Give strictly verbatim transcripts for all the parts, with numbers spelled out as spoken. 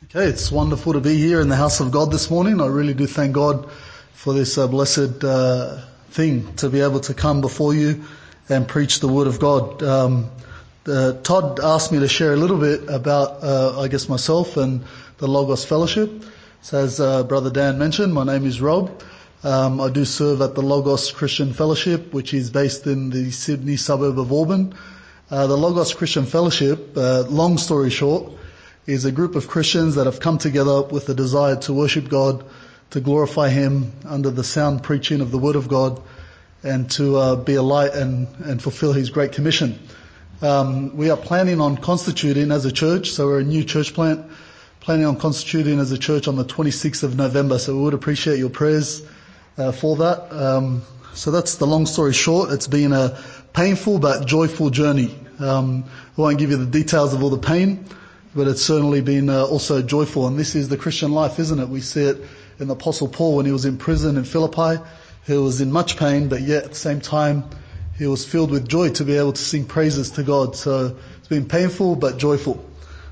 Okay, it's wonderful to be here in the house of God this morning. I really do thank God for this uh, blessed uh, thing to be able to come before you and preach the Word of God. Um, uh, Todd asked me to share a little bit about, uh, I guess, myself and the Logos Fellowship. So as uh, Brother Dan mentioned, my name is Rob. Um, I do serve at the Logos Christian Fellowship, which is based in the Sydney suburb of Auburn. Uh, the Logos Christian Fellowship, uh, long story short, is a group of Christians that have come together with a desire to worship God, to glorify Him under the sound preaching of the Word of God, and to uh, be a light and, and fulfill His Great Commission. Um, we are planning on constituting as a church, so we're a new church plant, planning on constituting as a church on the twenty-sixth of November, so we would appreciate your prayers uh, for that. Um, so that's the long story short. It's been a painful but joyful journey. Um, I won't give you the details of all the pain, but it's certainly been uh, also joyful. And this is the Christian life, isn't it? We see it in the Apostle Paul when he was in prison in Philippi. He was in much pain, but yet at the same time, he was filled with joy to be able to sing praises to God. So it's been painful but joyful.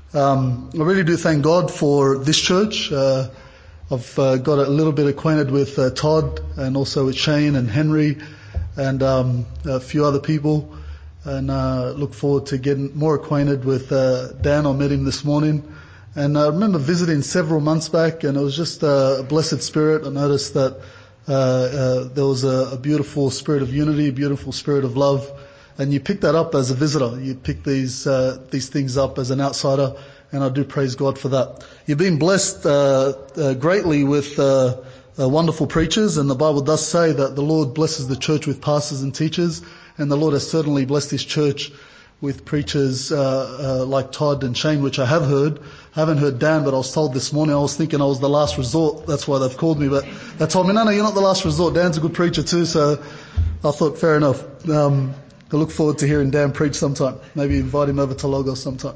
Um, I really do thank God for this church. Uh, I've uh, got a little bit acquainted with uh, Todd and also with Shane and Henry and um, a few other people. And uh, look forward to getting more acquainted with uh, Dan. I met him this morning, and I remember visiting several months back, and it was just a blessed spirit. I noticed that uh, uh, there was a, a beautiful spirit of unity, a beautiful spirit of love, and you pick that up as a visitor. You pick these uh, these things up as an outsider, and I do praise God for that. You've been blessed uh, uh, greatly with uh, uh, wonderful preachers, and the Bible does say that the Lord blesses the church with pastors and teachers. And the Lord has certainly blessed His church with preachers uh, uh, like Todd and Shane, which I have heard. I haven't heard Dan, but I was told this morning, I was thinking I was the last resort. That's why they've called me. But they told me, no, no, you're not the last resort. Dan's a good preacher too. So I thought, fair enough. Um, I look forward to hearing Dan preach sometime. Maybe invite him over to Logos sometime.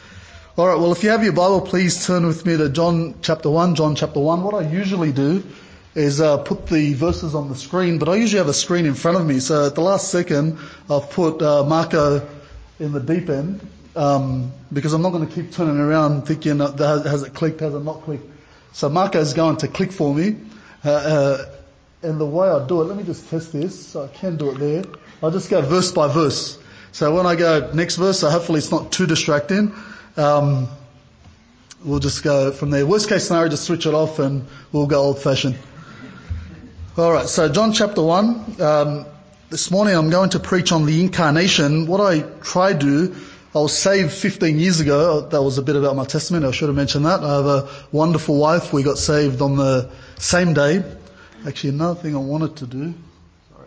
All right, well, if you have your Bible, please turn with me to John chapter one. John chapter one. What I usually do is uh, put the verses on the screen, but I usually have a screen in front of me. So at the last second, I've put uh, Marco in the deep end um, because I'm not going to keep turning around thinking, uh, has, has it clicked, has it not clicked? So Marco's going to click for me. Uh, uh, and the way I do it, let me just test this. So I can do it there. I'll just go verse by verse. So when I go next verse, so hopefully it's not too distracting. Um, we'll just go from there. Worst case scenario, just switch it off and we'll go old fashioned. Alright, so John chapter one, um, this morning I'm going to preach on the incarnation. What I tried to do, I was saved fifteen years ago. That was a bit about my testimony, I should have mentioned that. I have a wonderful wife. We got saved on the same day. Actually, another thing I wanted to do. Sorry.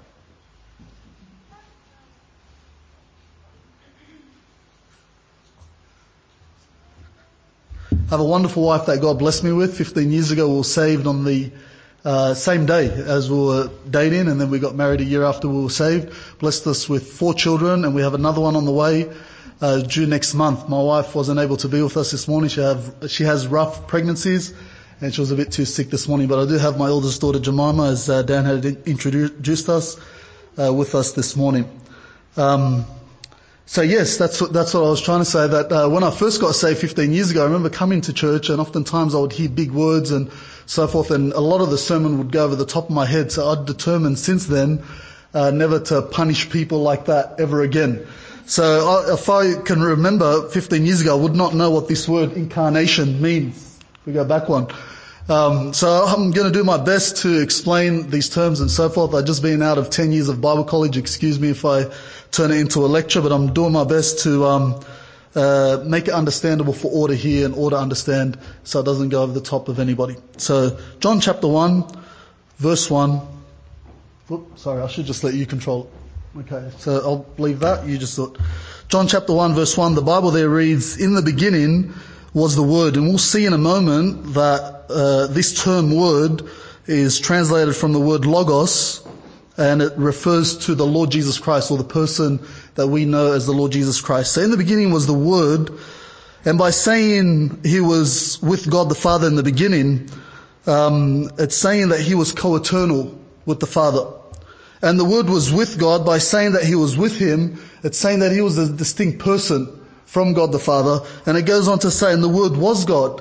I have a wonderful wife that God blessed me with. fifteen years ago we were saved on the Uh, same day as we were dating, and then we got married a year after we were saved. Blessed us with four children, and we have another one on the way, uh, due next month. My wife wasn't able to be with us this morning. She have, she has rough pregnancies, and she was a bit too sick this morning, but I do have my oldest daughter Jemima, as uh, Dan had introduced us, uh, with us this morning. Um, So yes, that's what, that's what I was trying to say, that uh, when I first got saved fifteen years ago, I remember coming to church, and oftentimes I would hear big words and so forth, and a lot of the sermon would go over the top of my head. So I'd determined since then uh, never to punish people like that ever again. So I, if I can remember fifteen years ago, I would not know what this word incarnation means. We go back one. Um, so I'm going to do my best to explain these terms and so forth. I've just been out of ten years of Bible college. Excuse me if I turn it into a lecture, but I'm doing my best to um, uh, make it understandable for all to hear and all to understand, so it doesn't go over the top of anybody. So John chapter one, verse one. Oops, sorry, I should just let you control it. Okay, so I'll leave that. You just thought. John chapter one, verse one. The Bible there reads, "In the beginning was the Word," and we'll see in a moment that uh, this term "word" is translated from the word "logos," and it refers to the Lord Jesus Christ, or the person that we know as the Lord Jesus Christ. So in the beginning was the Word, and by saying He was with God the Father in the beginning, um, it's saying that He was co-eternal with the Father. And the Word was with God. By saying that He was with Him, it's saying that He was a distinct person from God the Father. And it goes on to say, and the Word was God.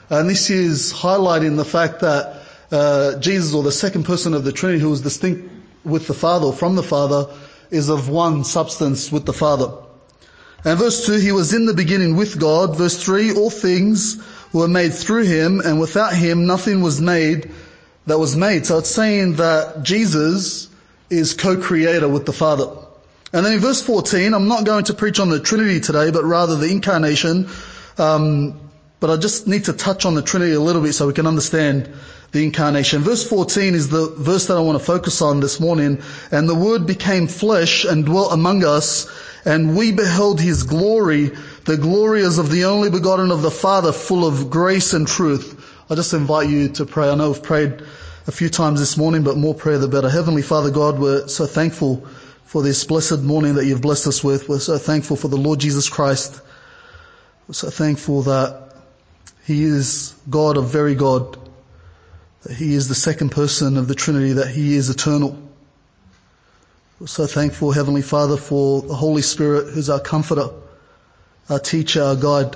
And this is highlighting the fact that uh, Jesus, or the second person of the Trinity, who is distinct with the Father, or from the Father, is of one substance with the Father. And verse two, he was in the beginning with God. Verse three, all things were made through him, and without him nothing was made that was made. So it's saying that Jesus is co-creator with the Father. And then in verse fourteen, I'm not going to preach on the Trinity today, but rather the incarnation. Um, but I just need to touch on the Trinity a little bit so we can understand the incarnation. Verse fourteen is the verse that I want to focus on this morning. And the Word became flesh and dwelt among us, and we beheld his glory, the glory as of the only begotten of the Father, full of grace and truth. I just invite you to pray. I know we've prayed a few times this morning, but more prayer the better. Heavenly Father God, we're so thankful for this blessed morning that you've blessed us with. We're so thankful for the Lord Jesus Christ. We're so thankful that he is God of very God, that he is the second person of the Trinity, that he is eternal. We're so thankful, Heavenly Father, for the Holy Spirit, who's our comforter, our teacher, our guide.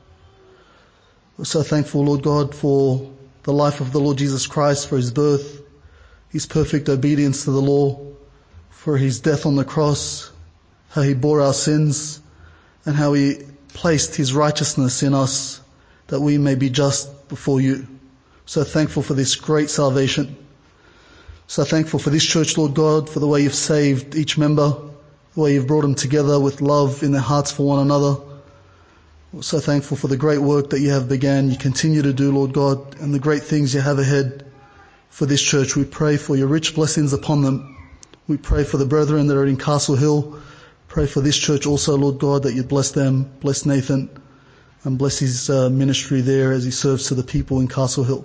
We're so thankful, Lord God, for the life of the Lord Jesus Christ, for his birth, his perfect obedience to the law, for his death on the cross, how he bore our sins, and how he placed his righteousness in us, that we may be just before you. So thankful for this great salvation. So thankful for this church, Lord God, for the way you've saved each member, the way you've brought them together with love in their hearts for one another. We're so thankful for the great work that you have began, you continue to do, Lord God, and the great things you have ahead for this church. We pray for your rich blessings upon them. We pray for the brethren that are in Castle Hill. Pray for this church also, Lord God, that you'd bless them, bless Nathan, and bless his uh, ministry there as he serves to the people in Castle Hill.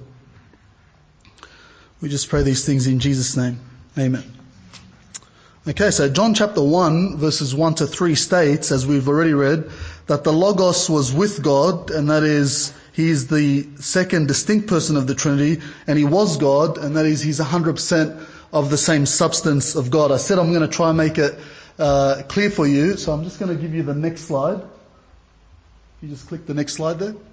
We just pray these things in Jesus' name. Amen. Okay, so John chapter one, verses one to three states, as we've already read, that the Logos was with God, and that is, he is the second distinct person of the Trinity, and he was God, and that is, he's one hundred percent of the same substance of God. I said I'm going to try and make it uh, clear for you, so I'm just going to give you the next slide. You just click the next slide there.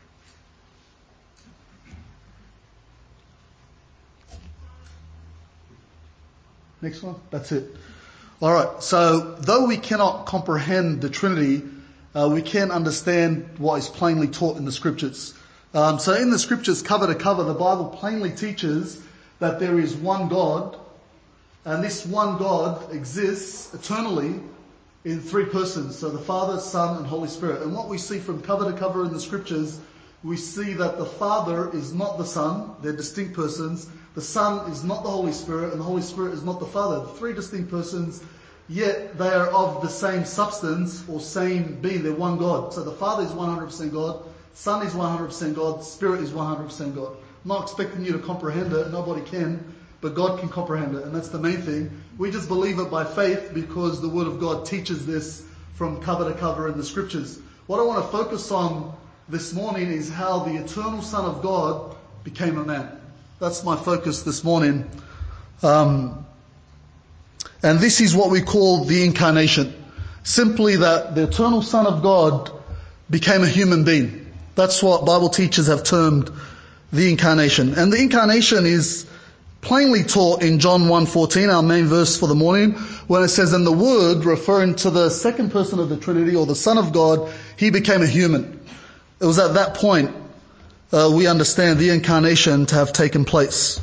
Next one. That's it. All right. So, though we cannot comprehend the Trinity, uh, we can understand what is plainly taught in the Scriptures. Um, so, in the Scriptures, cover to cover, the Bible plainly teaches that there is one God, and this one God exists eternally in three persons. So, the Father, Son, and Holy Spirit. And what we see from cover to cover in the Scriptures, we see that the Father is not the Son. They're distinct persons. The Son is not the Holy Spirit, and the Holy Spirit is not the Father. Three distinct persons, yet they are of the same substance or same being. They're one God. So the Father is one hundred percent God, Son is one hundred percent God, Spirit is one hundred percent God. I'm not expecting you to comprehend it. Nobody can, but God can comprehend it, and that's the main thing. We just believe it by faith because the Word of God teaches this from cover to cover in the Scriptures. What I want to focus on this morning is how the eternal Son of God became a man. That's my focus this morning. Um, and this is what we call the incarnation. Simply that the eternal Son of God became a human being. That's what Bible teachers have termed the incarnation. And the incarnation is plainly taught in John one fourteen, our main verse for the morning, when it says, and the Word, referring to the second person of the Trinity, or the Son of God, he became a human. It was at that point Uh, we understand the incarnation to have taken place.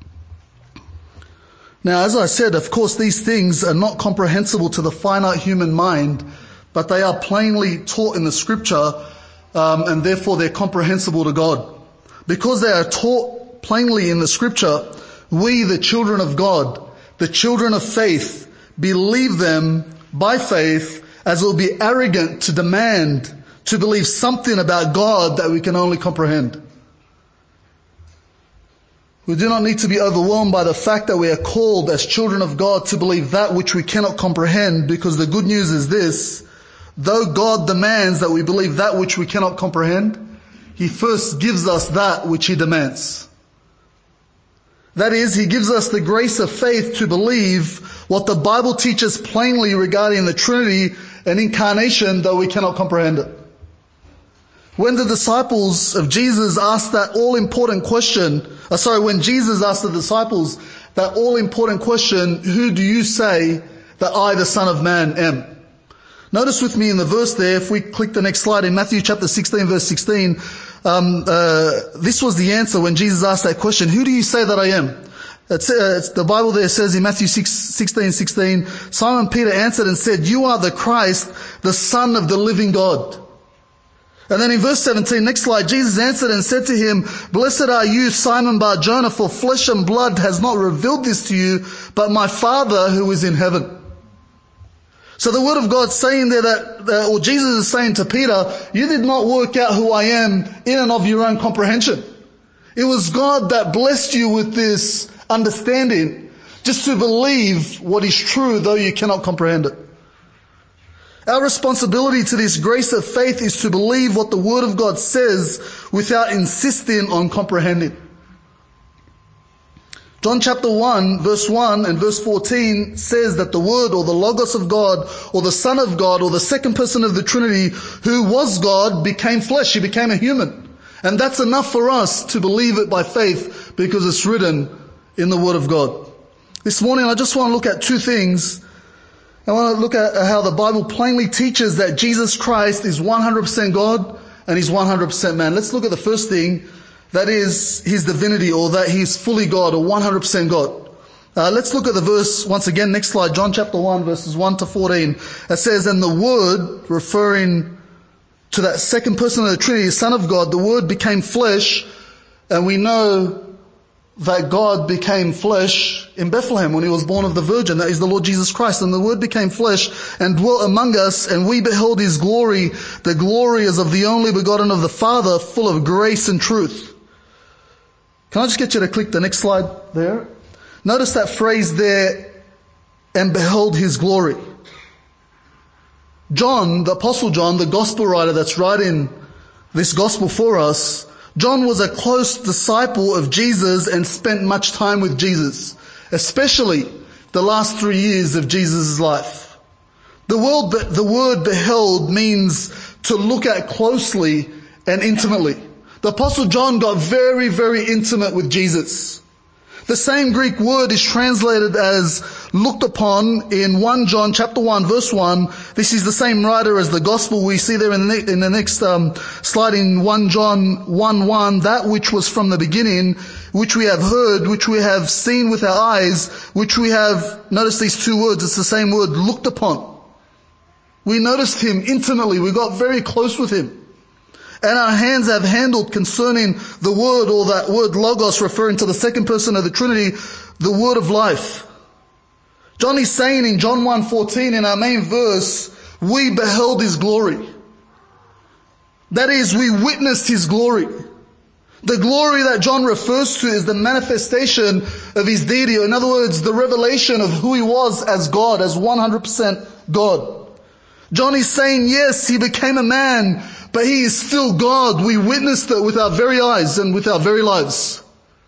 Now, as I said, of course, these things are not comprehensible to the finite human mind, but they are plainly taught in the Scripture, um, and therefore they're comprehensible to God. Because they are taught plainly in the Scripture, we, the children of God, the children of faith, believe them by faith, as it will be arrogant to demand to believe something about God that we can only comprehend. We do not need to be overwhelmed by the fact that we are called as children of God to believe that which we cannot comprehend, because the good news is this: though God demands that we believe that which we cannot comprehend, He first gives us that which He demands. That is, He gives us the grace of faith to believe what the Bible teaches plainly regarding the Trinity and incarnation, though we cannot comprehend it. When the disciples of Jesus asked that all-important question, uh, sorry, when Jesus asked the disciples that all-important question, who do you say that I, the Son of Man, am? Notice with me in the verse there, if we click the next slide, in Matthew chapter sixteen, verse sixteen, um, uh, this was the answer when Jesus asked that question, who do you say that I am? It's, uh, it's, the Bible there says in Matthew sixteen sixteen, Simon Peter answered and said, you are the Christ, the Son of the living God. And then in verse seventeen, next slide, Jesus answered and said to him, blessed are you, Simon Bar-Jonah, for flesh and blood has not revealed this to you, but my Father who is in heaven. So the word of God saying there that, that, or Jesus is saying to Peter, you did not work out who I am in and of your own comprehension. It was God that blessed you with this understanding just to believe what is true, though you cannot comprehend it. Our responsibility to this grace of faith is to believe what the Word of God says without insisting on comprehending. John chapter one, verse one and verse fourteen says that the Word or the Logos of God or the Son of God or the second person of the Trinity who was God became flesh. He became a human. And that's enough for us to believe it by faith because it's written in the Word of God. This morning I just want to look at two things. I want to look at how the Bible plainly teaches that Jesus Christ is one hundred percent God and He's one hundred percent man. Let's look at the first thing, that is His divinity, or that He's fully God or one hundred percent God. Uh, let's look at the verse once again. Next slide, John chapter one, verses one to fourteen. It says, and the Word, referring to that second person of the Trinity, the Son of God, the Word became flesh, and we know that God became flesh in Bethlehem when He was born of the Virgin. That is the Lord Jesus Christ. And the Word became flesh and dwelt among us, and we beheld His glory. The glory is of the only begotten of the Father, full of grace and truth. Can I just get you to click the next slide there? Notice that phrase there, and beheld His glory. John, the Apostle John, the Gospel writer that's writing this Gospel for us, John was a close disciple of Jesus and spent much time with Jesus, especially the last three years of Jesus' life. The word, the word beheld means to look at closely and intimately. The Apostle John got very, very intimate with Jesus. The same Greek word is translated as looked upon in First John chapter one, verse one. This is the same writer as the gospel we see there in the, ne- in the next um, slide in First John one one. That which was from the beginning, which we have heard, which we have seen with our eyes, which we have, notice these two words, it's the same word, looked upon. We noticed Him intimately. We got very close with Him. And our hands have handled concerning the Word, or that word logos, referring to the second person of the Trinity, the Word of life. John is saying in John one fourteen, in our main verse, we beheld His glory. That is, we witnessed His glory. The glory that John refers to is the manifestation of His deity. In other words, the revelation of who He was as God, as one hundred percent God. John is saying, yes, He became a man, but He is still God. We witnessed it with our very eyes and with our very lives.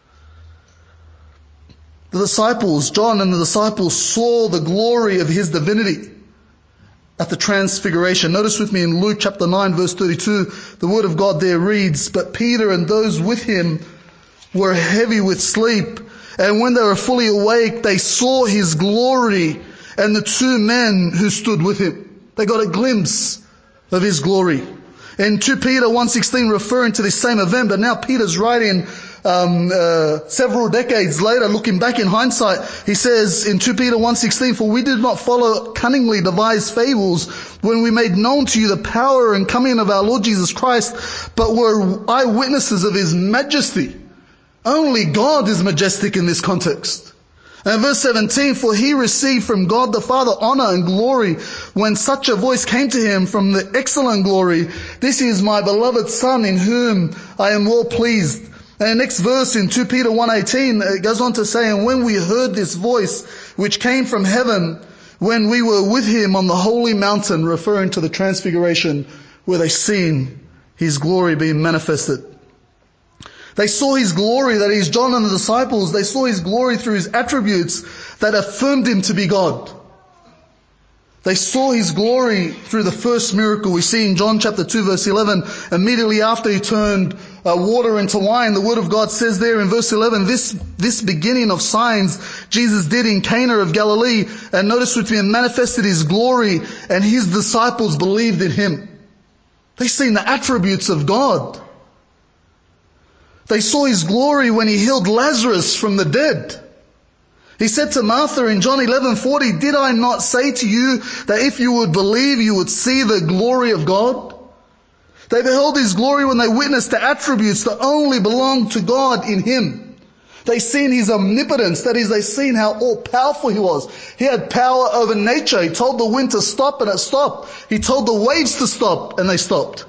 The disciples, John and the disciples, saw the glory of His divinity at the transfiguration. Notice with me in Luke chapter nine, verse thirty-two, the word of God there reads, but Peter and those with him were heavy with sleep, and when they were fully awake, they saw His glory and the two men who stood with Him. They got a glimpse of His glory. In Second Peter one sixteen, referring to this same event, but now Peter's writing um, uh, several decades later, looking back in hindsight, he says in Second Peter one sixteen, for we did not follow cunningly devised fables when we made known to you the power and coming of our Lord Jesus Christ, but were eyewitnesses of His majesty. Only God is majestic in this context. And verse seventeen, for He received from God the Father honor and glory when such a voice came to Him from the excellent glory, this is my beloved Son in whom I am well pleased. And the next verse in Second Peter one eighteen, it goes on to say, and when we heard this voice which came from heaven, when we were with Him on the holy mountain, referring to the transfiguration where they seen His glory being manifested. They saw His glory, that is John and the disciples, they saw His glory through His attributes that affirmed Him to be God. They saw his glory through the first miracle we see in John chapter two verse eleven. Immediately after he turned uh, water into wine, the word of God says there in verse eleven, this, this beginning of signs Jesus did in Cana of Galilee, and notice with me, and manifested his glory, and his disciples believed in him. They seen the attributes of God. They saw his glory when he healed Lazarus from the dead. He said to Martha in John eleven forty, did I not say to you that if you would believe, you would see the glory of God? They beheld his glory when they witnessed the attributes that only belong to God in him. They seen his omnipotence, that is, they seen how all-powerful he was. He had power over nature. He told the wind to stop and it stopped. He told the waves to stop and they stopped.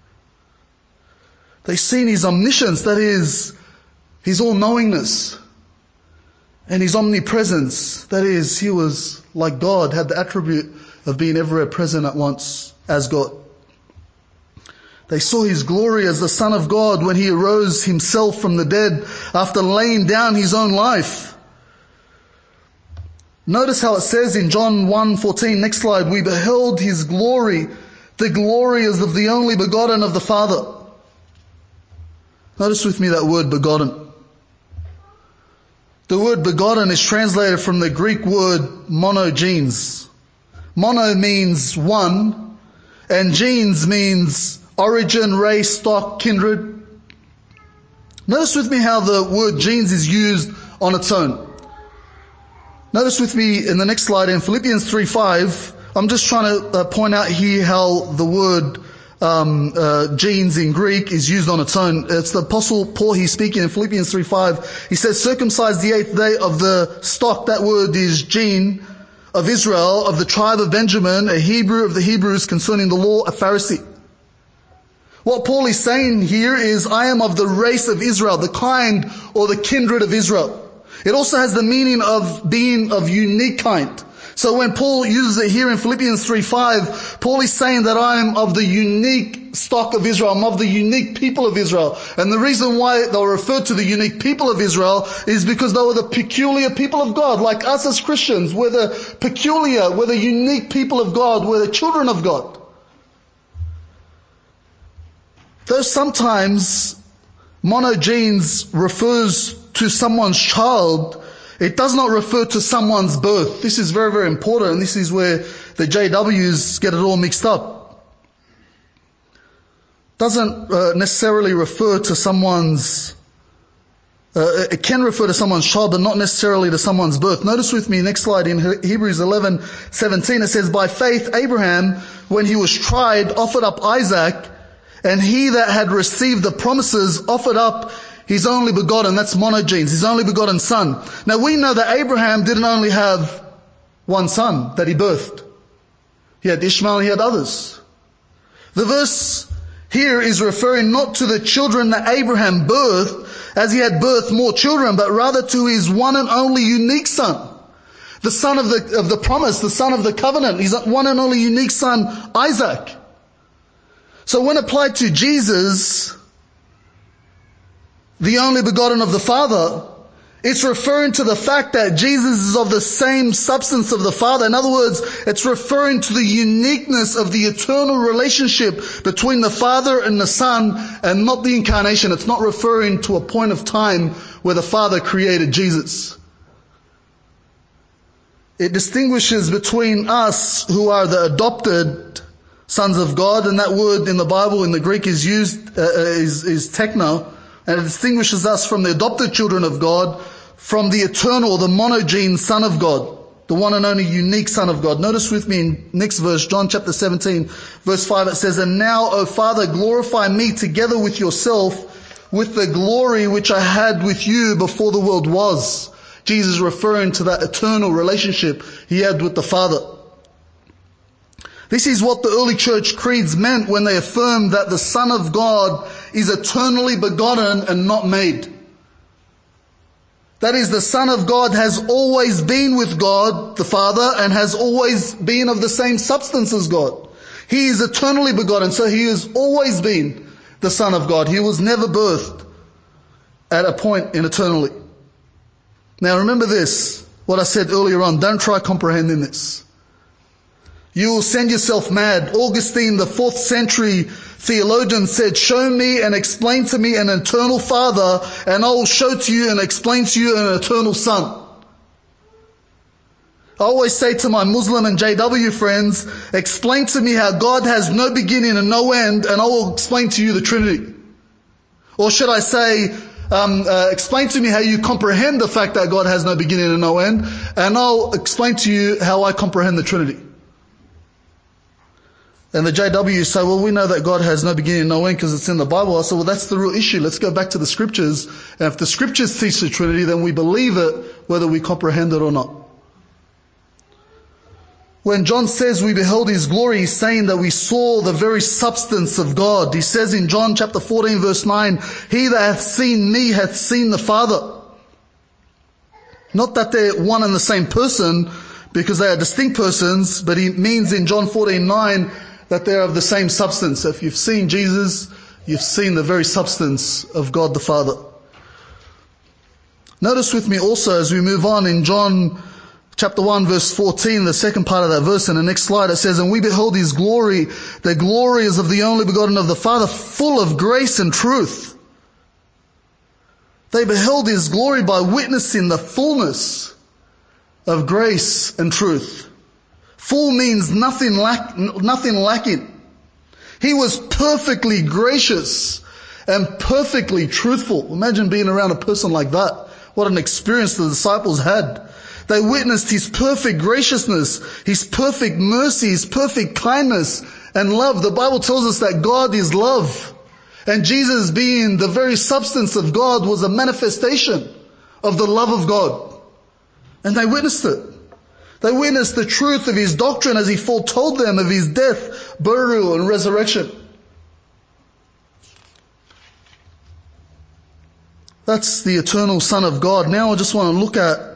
They seen his omniscience, that is, his all-knowingness. And his omnipresence, that is, he was like God, had the attribute of being everywhere present at once as God. They saw his glory as the Son of God when he arose himself from the dead after laying down his own life. Notice how it says in John one fourteen, next slide, we beheld his glory, the glory as of the only begotten of the Father. Notice with me that word begotten. The word begotten is translated from the Greek word monogenes. Mono means one, and genes means origin, race, stock, kindred. Notice with me how the word genes is used on its own. Notice with me in the next slide in Philippians three five, I'm just trying to uh, point out here how the word Um, uh, genes in Greek is used on its own. It's the Apostle Paul, he's speaking in Philippians three five. He says, circumcised the eighth day of the stock, that word is gene, of Israel, of the tribe of Benjamin, a Hebrew of the Hebrews, concerning the law, a Pharisee. What Paul is saying here is, I am of the race of Israel, the kind or the kindred of Israel. It also has the meaning of being of unique kind. So when Paul uses it here in Philippians three five, Paul is saying that I am of the unique stock of Israel. I'm of the unique people of Israel. And the reason why they were referred to the unique people of Israel is because they were the peculiar people of God. Like us as Christians, we're the peculiar, we're the unique people of God. We're the children of God. Though sometimes monogenes refers to someone's child, it does not refer to someone's birth. This is very, very important, and this is where the J Ws get it all mixed up. Doesn't uh, necessarily refer to someone's, uh, it can refer to someone's child, but not necessarily to someone's birth. Notice with me, next slide, in Hebrews eleven seventeen, it says, by faith Abraham, when he was tried, offered up Isaac, and he that had received the promises offered up his only begotten, that's monogenes, his only begotten son. Now we know that Abraham didn't only have one son that he birthed. He had Ishmael and he had others. The verse here is referring not to the children that Abraham birthed, as he had birthed more children, but rather to his one and only unique son. The son of the, of the promise, the son of the covenant, his one and only unique son, Isaac. So when applied to Jesus, the only begotten of the Father, it's referring to the fact that Jesus is of the same substance of the Father. In other words, it's referring to the uniqueness of the eternal relationship between the Father and the Son, and not the incarnation. It's not referring to a point of time where the Father created Jesus. It distinguishes between us who are the adopted sons of God, and that word in the Bible in the Greek is used, uh, is, is techno. And it distinguishes us from the adopted children of God, from the eternal, the monogene Son of God, the one and only unique Son of God. Notice with me in next verse, John chapter seventeen, verse five, it says, and now, O Father, glorify me together with yourself, with the glory which I had with you before the world was. Jesus referring to that eternal relationship he had with the Father. This is what the early church creeds meant when they affirmed that the Son of God is eternally begotten and not made. That is, the Son of God has always been with God, the Father, and has always been of the same substance as God. He is eternally begotten, so he has always been the Son of God. He was never birthed at a point in eternity. Now remember this, what I said earlier on, don't try comprehending this. You will send yourself mad. Augustine, the fourth century theologian, said, show me and explain to me an eternal Father, and I will show to you and explain to you an eternal Son. I always say to my Muslim and J W friends, explain to me how God has no beginning and no end, and I will explain to you the Trinity. Or should I say, um, uh, explain to me how you comprehend the fact that God has no beginning and no end, and I'll explain to you how I comprehend the Trinity. And the J W say, well, we know that God has no beginning and no end because it's in the Bible. I said, well, that's the real issue. Let's go back to the Scriptures. And if the Scriptures teach the Trinity, then we believe it, whether we comprehend it or not. When John says we beheld His glory, he's saying that we saw the very substance of God. He says in John chapter fourteen verse nine, he that hath seen me hath seen the Father. Not that they're one and the same person, because they are distinct persons, but he means in John fourteen nine that they're of the same substance. If you've seen Jesus, you've seen the very substance of God the Father. Notice with me also as we move on in John chapter one verse fourteen, the second part of that verse, in the next slide it says, and we beheld His glory, the glory is of the only begotten of the Father, full of grace and truth. They beheld His glory by witnessing the fullness of grace and truth. Full means nothing lack, nothing lacking. He was perfectly gracious and perfectly truthful. Imagine being around a person like that. What an experience the disciples had. They witnessed His perfect graciousness, His perfect mercy, His perfect kindness and love. The Bible tells us that God is love. And Jesus, being the very substance of God, was a manifestation of the love of God. And they witnessed it. They witnessed the truth of His doctrine as He foretold them of His death, burial and resurrection. That's the eternal Son of God. Now I just want to look at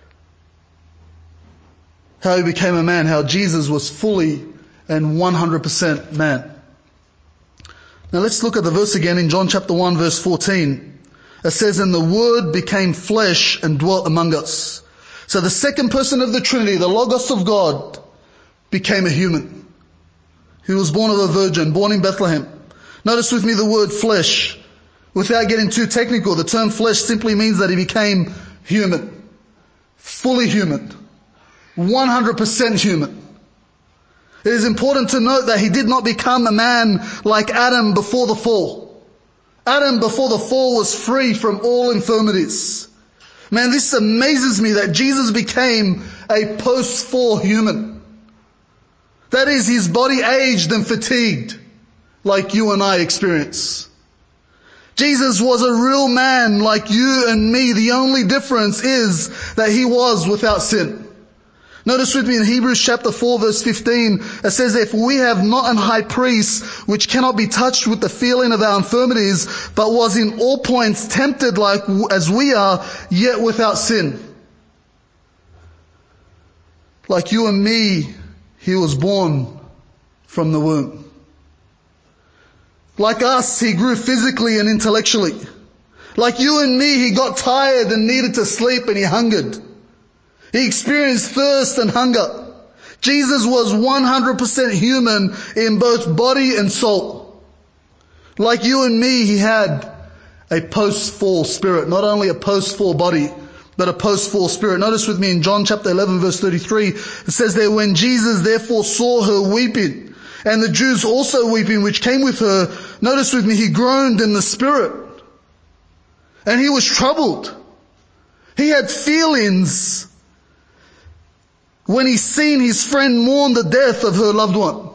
how He became a man, how Jesus was fully and one hundred percent man. Now let's look at the verse again in John chapter one verse fourteen. It says, and the Word became flesh and dwelt among us. So the second person of the Trinity, the Logos of God, became a human. He was born of a virgin, born in Bethlehem. Notice with me the word flesh. Without getting too technical, the term flesh simply means that He became human. Fully human. one hundred percent human. It is important to note that He did not become a man like Adam before the fall. Adam before the fall was free from all infirmities. Man, this amazes me that Jesus became a post-fall human. That is, His body aged and fatigued like you and I experience. Jesus was a real man like you and me. The only difference is that He was without sin. Notice with me in Hebrews chapter four verse fifteen, it says, if we have not an high priest which cannot be touched with the feeling of our infirmities, but was in all points tempted like as we are, yet without sin. Like you and me, He was born from the womb. Like us, He grew physically and intellectually. Like you and me, He got tired and needed to sleep and He hungered. He experienced thirst and hunger. Jesus was one hundred percent human in both body and soul. Like you and me, He had a post-fall spirit. Not only a post-fall body, but a post-fall spirit. Notice with me in John chapter eleven verse thirty-three, it says there, when Jesus therefore saw her weeping, and the Jews also weeping which came with her, notice with me, He groaned in the spirit. And He was troubled. He had feelings when He seen His friend mourn the death of her loved one.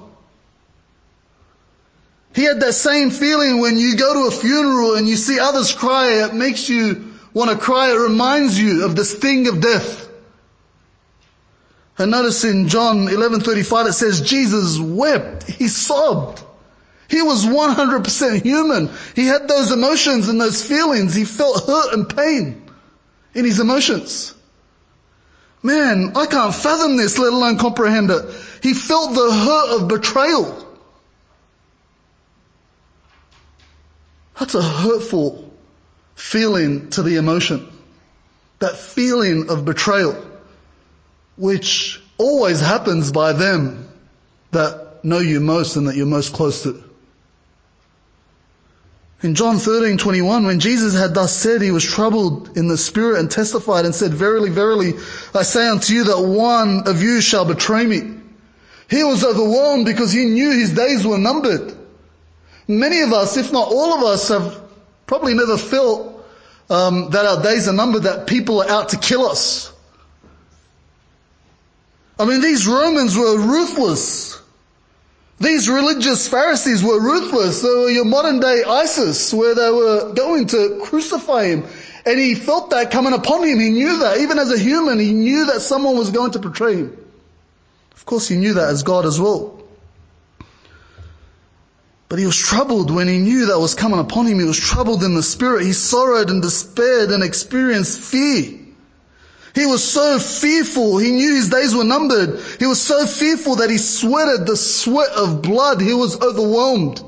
He had that same feeling when you go to a funeral and you see others cry. It makes you want to cry. It reminds you of the sting of death. And notice in John eleven thirty-five it says Jesus wept. He sobbed. He was one hundred percent human. He had those emotions and those feelings. He felt hurt and pain in His emotions. Man, I can't fathom this, let alone comprehend it. He felt the hurt of betrayal. That's a hurtful feeling to the emotion. That feeling of betrayal, which always happens by them that know you most and that you're most close to. In John thirteen twenty-one, when Jesus had thus said, he was troubled in the spirit and testified and said, "Verily, verily, I say unto you that one of you shall betray me." He was overwhelmed because he knew his days were numbered. Many of us, if not all of us, have probably never felt um, that our days are numbered, that people are out to kill us. I mean, these Romans were ruthless. These religious Pharisees were ruthless. They were your modern day ISIS, where they were going to crucify him. And he felt that coming upon him. He knew that. Even as a human, he knew that someone was going to betray him. Of course, he knew that as God as well. But he was troubled when he knew that was coming upon him. He was troubled in the spirit. He sorrowed and despaired and experienced fear. He was so fearful. He knew his days were numbered. He was so fearful that he sweated the sweat of blood. He was overwhelmed.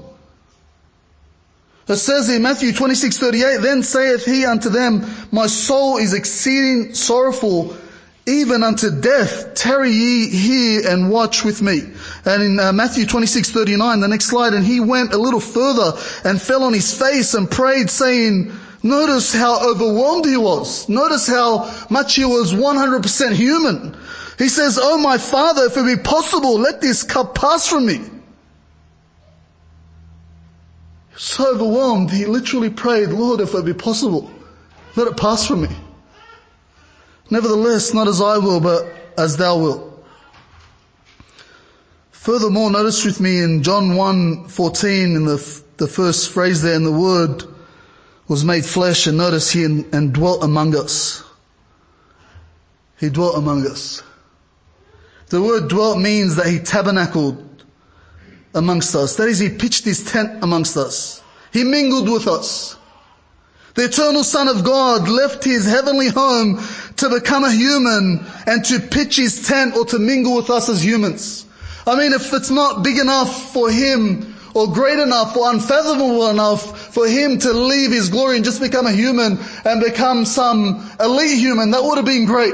It says in Matthew twenty-six thirty-eight, "Then saith he unto them, My soul is exceeding sorrowful, even unto death. Tarry ye here and watch with me." And in uh, Matthew twenty-six thirty-nine, the next slide, "And he went a little further and fell on his face and prayed, saying," notice how overwhelmed he was. Notice how much he was one hundred percent human. He says, "Oh my Father, if it be possible, let this cup pass from me." So overwhelmed, he literally prayed, "Lord, if it be possible, let it pass from me. Nevertheless, not as I will, but as thou wilt." Furthermore, notice with me in John one fourteen, in the, the first phrase there, "And the Word was made flesh," and notice he and, and dwelt among us. He dwelt among us. The word dwelt means that he tabernacled amongst us. That is, he pitched his tent amongst us. He mingled with us. The eternal Son of God left his heavenly home to become a human and to pitch his tent or to mingle with us as humans. I mean, if it's not big enough for him or great enough or unfathomable enough for him to leave his glory and just become a human and become some elite human, that would have been great.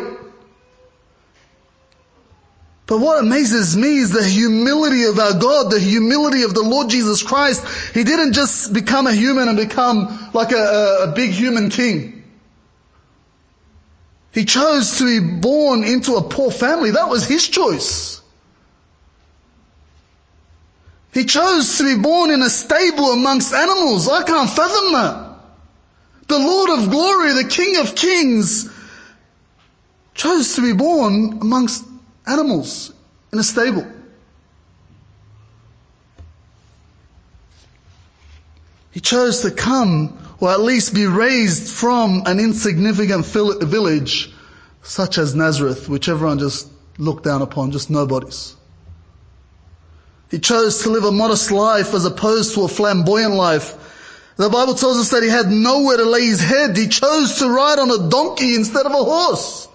But what amazes me is the humility of our God, the humility of the Lord Jesus Christ. He didn't just become a human and become like a, a, a big human king. He chose to be born into a poor family. That was his choice. He chose to be born in a stable amongst animals. I can't fathom that. The Lord of glory, the King of kings, chose to be born amongst animals in a stable. He chose to come, or at least be raised from, an insignificant village such as Nazareth, which everyone just looked down upon, just nobodies. He chose to live a modest life as opposed to a flamboyant life. The Bible tells us that he had nowhere to lay his head. He chose to ride on a donkey instead of a horse.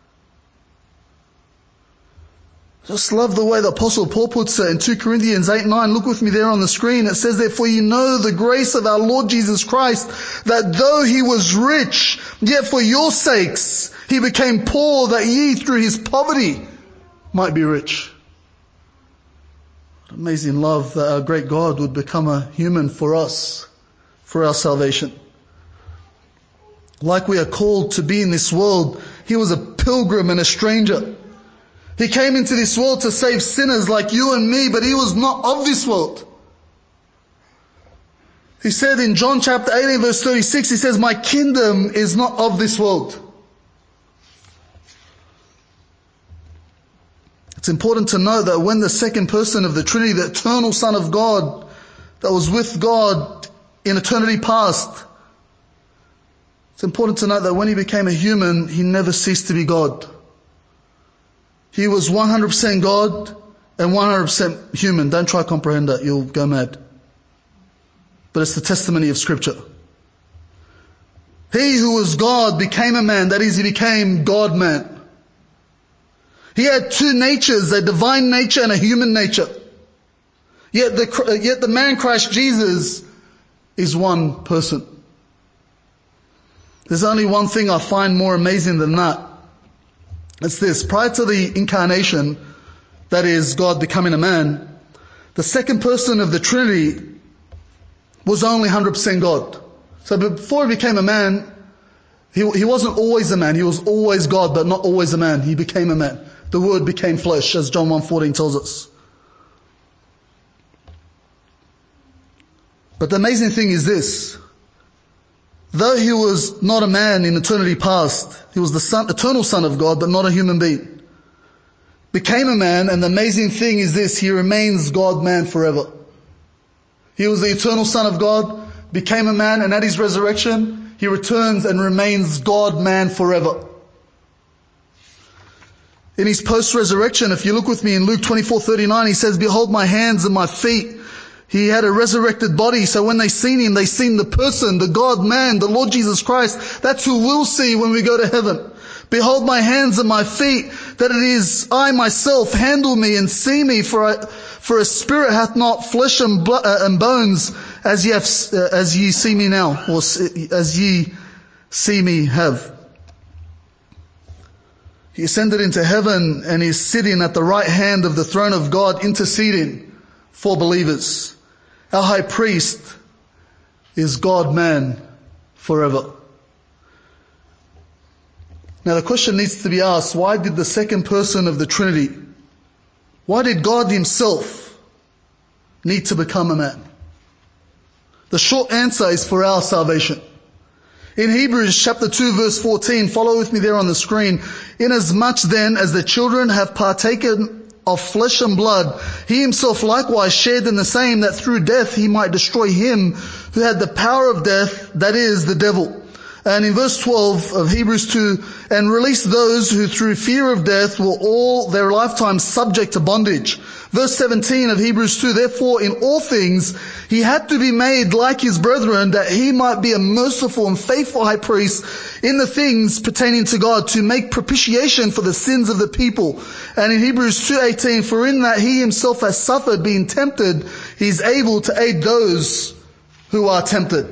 Just love the way the Apostle Paul puts it in two Corinthians eight nine. Look with me there on the screen. It says, "Therefore you know the grace of our Lord Jesus Christ, that though he was rich, yet for your sakes he became poor, that ye through his poverty might be rich." What amazing love that our great God would become a human for us, for our salvation. Like we are called to be in this world, he was a pilgrim and a stranger. He came into this world to save sinners like you and me, but he was not of this world. He said in John chapter eighteen verse thirty-six, he says, "My kingdom is not of this world." It's important to know that when the second person of the Trinity, the eternal Son of God, that was with God in eternity past, it's important to note that when he became a human, he never ceased to be God. He was one hundred percent God and one hundred percent human. Don't try to comprehend that. You'll go mad. But it's the testimony of Scripture. He who was God became a man. That is, he became God-man. He had two natures, a divine nature and a human nature. Yet the, yet the man Christ Jesus is one person. There's only one thing I find more amazing than that. It's this. Prior to the incarnation, that is, God becoming a man, the second person of the Trinity was only one hundred percent God. So before he became a man, he, he wasn't always a man. He was always God, but not always a man. He became a man. The Word became flesh, as John one fourteen tells us. But the amazing thing is this. Though he was not a man in eternity past, he was the son, eternal Son of God, but not a human being. Became a man, and the amazing thing is this, he remains God-man forever. He was the eternal Son of God, became a man, and at his resurrection, he returns and remains God-man forever. In his post-resurrection, if you look with me in Luke twenty-four thirty-nine, he says, "Behold my hands and my feet." He had a resurrected body, so when they seen him, they seen the person, the God-man, the Lord Jesus Christ. That's who we'll see when we go to heaven. "Behold my hands and my feet, that it is I myself. Handle me and see me, for I, for a spirit hath not flesh and, blo- uh, and bones, as ye have, uh, as ye see me now, or as ye see me have." He ascended into heaven and is sitting at the right hand of the throne of God, interceding for believers. Our high priest is God-man forever. Now the question needs to be asked, why did the second person of the Trinity, why did God himself need to become a man? The short answer is for our salvation. In Hebrews chapter two verse fourteen, follow with me there on the screen. "Inasmuch then as the children have partaken of flesh and blood, he himself likewise shared in the same, that through death he might destroy him who had the power of death, that is, the devil." And in verse twelve of Hebrews two, "And release those who through fear of death were all their lifetime subject to bondage." Verse seventeen of Hebrews two, "Therefore in all things he had to be made like his brethren, that he might be a merciful and faithful high priest in the things pertaining to God, to make propitiation for the sins of the people." And in Hebrews two eighteen, "For in that he himself has suffered, being tempted, he is able to aid those who are tempted."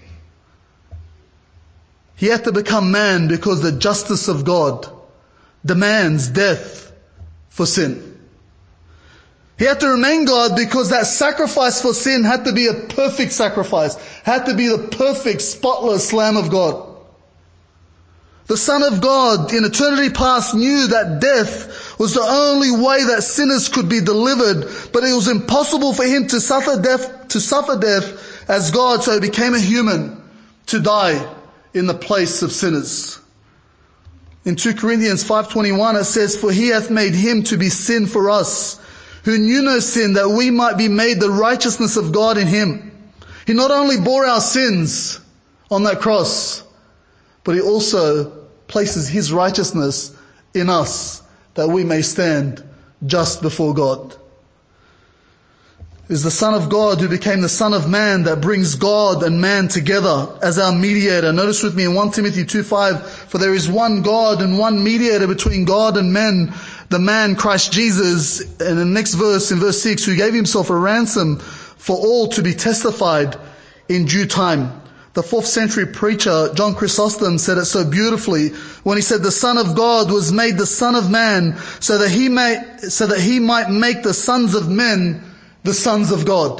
He had to become man because the justice of God demands death for sin. He had to remain God because that sacrifice for sin had to be a perfect sacrifice, had to be the perfect, spotless Lamb of God. The Son of God in eternity past knew that death was the only way that sinners could be delivered, but it was impossible for him to suffer death, to suffer death as God, so he became a human to die in the place of sinners. In two Corinthians five twenty-one it says, "For he hath made him to be sin for us, who knew no sin, that we might be made the righteousness of God in him." He not only bore our sins on that cross, but he also places his righteousness in us, that we may stand just before God. It is the Son of God who became the Son of Man that brings God and man together as our mediator. Notice with me in First Timothy two five, "For there is one God and one mediator between God and men, the man Christ Jesus." And in the next verse, in verse six, "Who gave himself a ransom for all, to be testified in due time." The fourth century preacher John Chrysostom said it so beautifully when he said, "The Son of God was made the Son of Man, so that he may, so that he might make the sons of men the sons of God."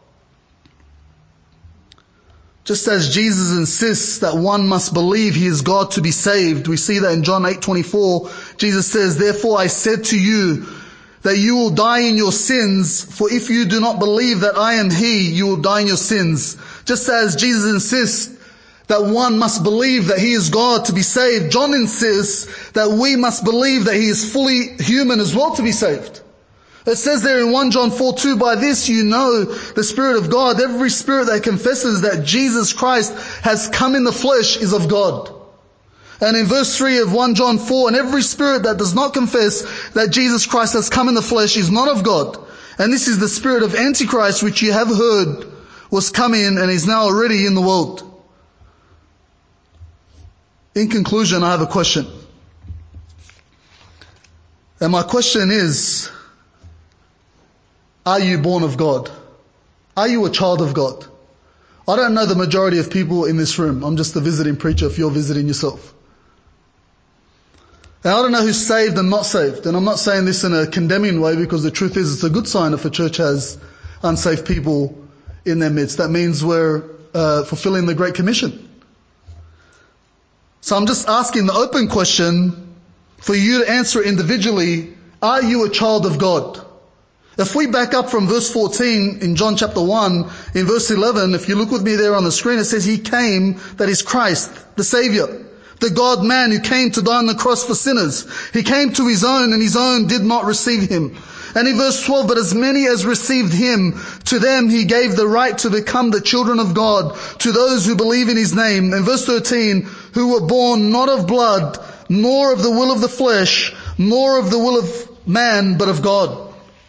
Just as Jesus insists that one must believe he is God to be saved, we see that in John eight twenty-four, Jesus says, "Therefore I said to you that you will die in your sins, for if you do not believe that I am he, you will die in your sins." Just as Jesus insists that one must believe that he is God to be saved, John insists that we must believe that he is fully human as well to be saved. It says there in First John four two, "By this you know the Spirit of God. Every spirit that confesses that Jesus Christ has come in the flesh is of God." And in verse three of First John four, "And every spirit that does not confess that Jesus Christ has come in the flesh is not of God. And this is the spirit of Antichrist, which you have heard was coming and is now already in the world." In conclusion, I have a question. And my question is, are you born of God? Are you a child of God? I don't know the majority of people in this room. I'm just a visiting preacher if you're visiting yourself. Now, I don't know who's saved and not saved, and I'm not saying this in a condemning way, because the truth is it's a good sign if a church has unsaved people in their midst. That means we're uh, fulfilling the Great Commission. So I'm just asking the open question for you to answer individually. Are you a child of God? If we back up from verse fourteen in John chapter one, in verse eleven, if you look with me there on the screen, it says He came, that is Christ, the Savior, the God-man who came to die on the cross for sinners. He came to His own, and His own did not receive Him. And in verse twelve, but as many as received Him, to them He gave the right to become the children of God, to those who believe in His name. And verse thirteen, who were born not of blood, nor of the will of the flesh, nor of the will of man, but of God.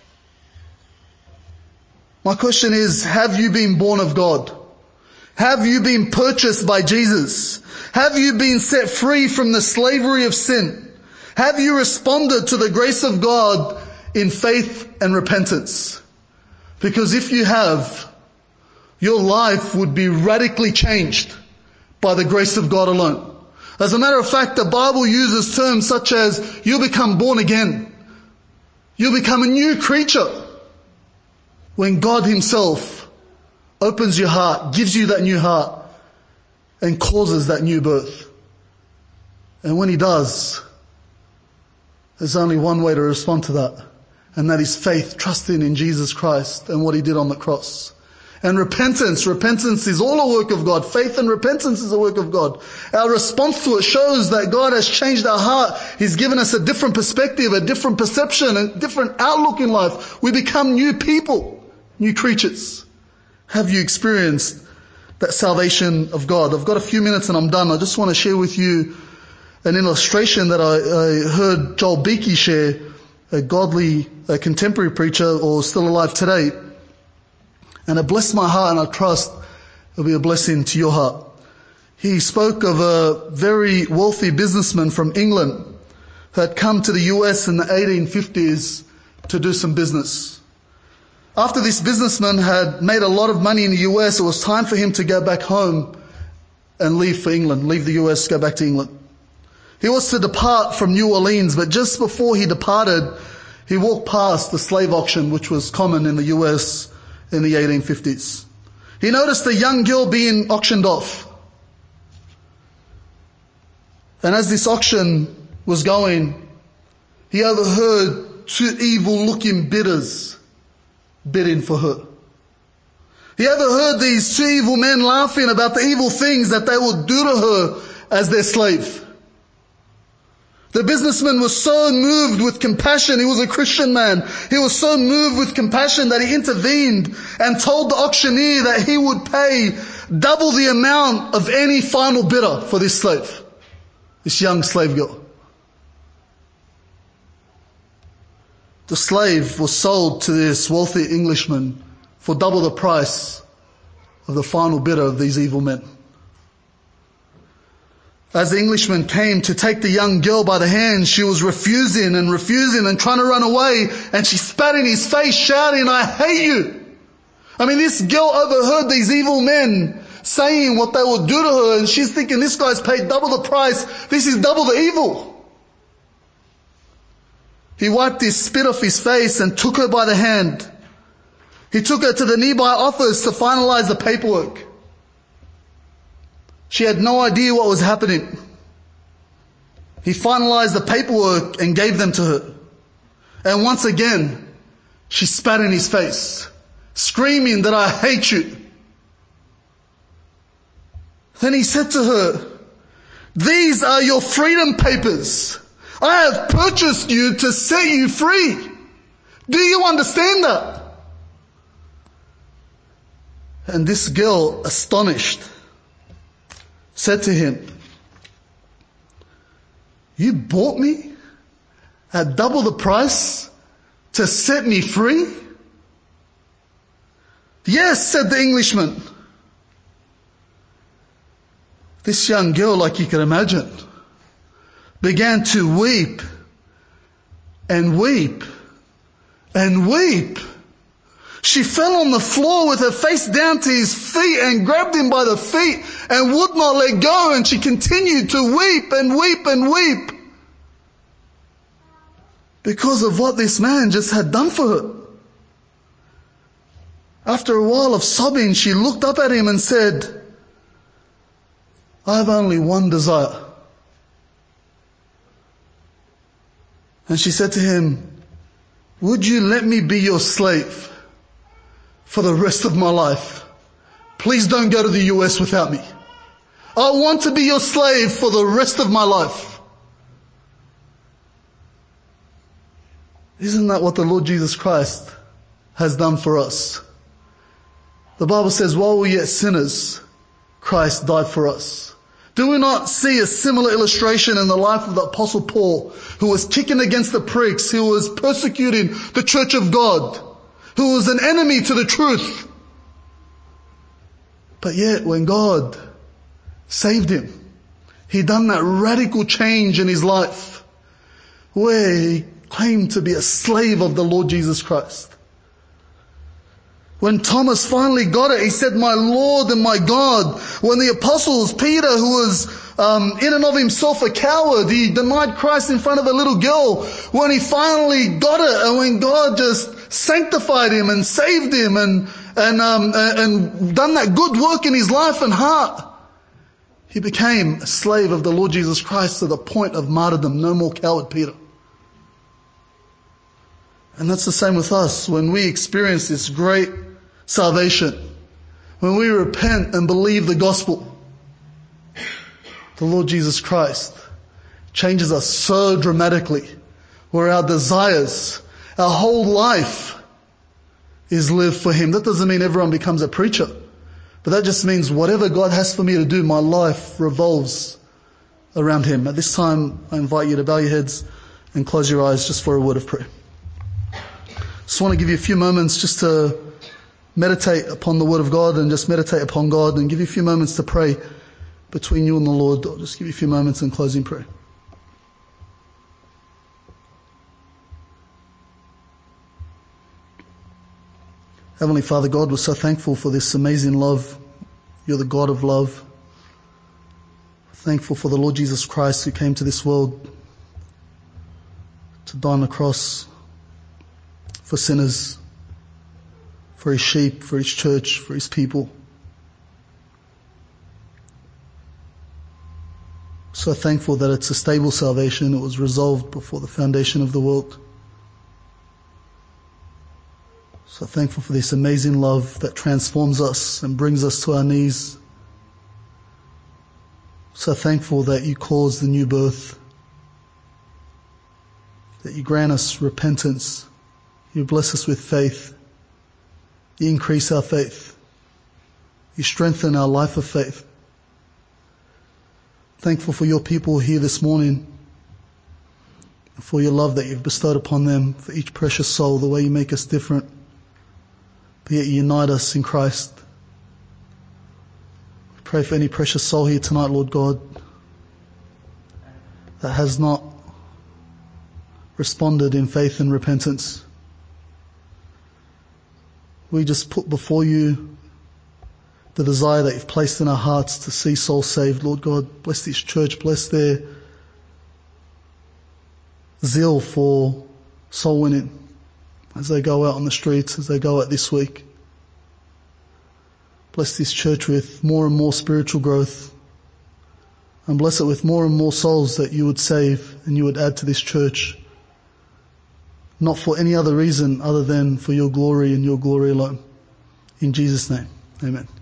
My question is, have you been born of God? Have you been purchased by Jesus? Have you been set free from the slavery of sin? Have you responded to the grace of God in faith and repentance? Because if you have, your life would be radically changed by the grace of God alone. As a matter of fact, the Bible uses terms such as you become born again. You become a new creature when God Himself opens your heart, gives you that new heart, and causes that new birth. And when He does, there's only one way to respond to that, and that is faith, trusting in Jesus Christ and what He did on the cross. And repentance. Repentance is all a work of God. Faith and repentance is a work of God. Our response to it shows that God has changed our heart. He's given us a different perspective, a different perception, a different outlook in life. We become new people, new creatures. Have you experienced that salvation of God? I've got a few minutes and I'm done. I just want to share with you an illustration that I, I heard Joel Beakey share, a godly a contemporary preacher, or still alive today. And it blessed my heart, and I trust it'll be a blessing to your heart. He spoke of a very wealthy businessman from England who had come to the U S in the eighteen fifties to do some business. After this businessman had made a lot of money in the U S, it was time for him to go back home and leave for England, leave the U S, go back to England. He was to depart from New Orleans, but just before he departed, he walked past the slave auction, which was common in the U S in the eighteen fifties. He noticed a young girl being auctioned off. And as this auction was going, he overheard two evil-looking bidders bidding for her. He overheard these two evil men laughing about the evil things that they would do to her as their slave. The businessman was so moved with compassion. He was a Christian man. He was so moved with compassion that he intervened and told the auctioneer that he would pay double the amount of any final bidder for this slave, this young slave girl. The slave was sold to this wealthy Englishman for double the price of the final bidder of these evil men. As the Englishman came to take the young girl by the hand, she was refusing and refusing and trying to run away, and she spat in his face, shouting, "I hate you." I mean, this girl overheard these evil men saying what they would do to her, and she's thinking, this guy's paid double the price. This is double the evil. He wiped his spit off his face and took her by the hand. He took her to the nearby office to finalize the paperwork. She had no idea what was happening. He finalized the paperwork and gave them to her. And once again, she spat in his face, screaming that "I hate you." Then he said to her, "These are your freedom papers. I have purchased you to set you free. Do you understand that?" And this girl, astonished, said to him, "You bought me at double the price to set me free?" "Yes," said the Englishman. This young girl, like you can imagine, began to weep and weep and weep. She fell on the floor with her face down to his feet and grabbed him by the feet and would not let go, and she continued to weep and weep and weep. because of what this man just had done for her. After a while of sobbing, she looked up at him and said, I have only one desire. And she said to him, would you let me be your slave for the rest of my life? Please don't go to the U S without me. I want to be your slave for the rest of my life. Isn't that what the Lord Jesus Christ has done for us? The Bible says, while we were yet sinners, Christ died for us. Do we not see a similar illustration in the life of the Apostle Paul, who was kicking against the pricks, who was persecuting the church of God, who was an enemy to the truth? But yet when God saved him, he done that radical change in his life where he claimed to be a slave of the Lord Jesus Christ. When Thomas finally got it, he said, my Lord and my God. When the apostles, Peter, who was um, in and of himself a coward, he denied Christ in front of a little girl. When he finally got it, and when God just sanctified him and saved him and and um, and done that good work in his life and heart, he became a slave of the Lord Jesus Christ to the point of martyrdom. No more coward Peter. And that's the same with us. When we experience this great salvation, when we repent and believe the gospel, the Lord Jesus Christ changes us so dramatically, where our desires, our whole life is lived for Him. That doesn't mean everyone becomes a preacher, but that just means whatever God has for me to do, my life revolves around Him. At this time, I invite you to bow your heads and close your eyes just for a word of prayer. Just want to give you a few moments just to meditate upon the Word of God and just meditate upon God, and give you a few moments to pray between you and the Lord. I'll just give you a few moments in closing prayer. Heavenly Father God, we're so thankful for this amazing love. You're the God of love. We're thankful for the Lord Jesus Christ who came to this world to die on the cross for sinners, for His sheep, for His church, for His people. So thankful that it's a stable salvation. It was resolved before the foundation of the world. So thankful for this amazing love that transforms us and brings us to our knees. So thankful that You cause the new birth, that You grant us repentance, You bless us with faith, You increase our faith, You strengthen our life of faith. Thankful for Your people here this morning, and for Your love that You've bestowed upon them, for each precious soul, the way You make us different, but yet You unite us in Christ. We pray for any precious soul here tonight, Lord God, that has not responded in faith and repentance. We just put before You the desire that You've placed in our hearts to see souls saved. Lord God, bless this church, bless their zeal for soul winning as they go out on the streets, as they go out this week. Bless this church with more and more spiritual growth, and bless it with more and more souls that You would save and You would add to this church, not for any other reason other than for Your glory and Your glory alone. In Jesus' name, amen.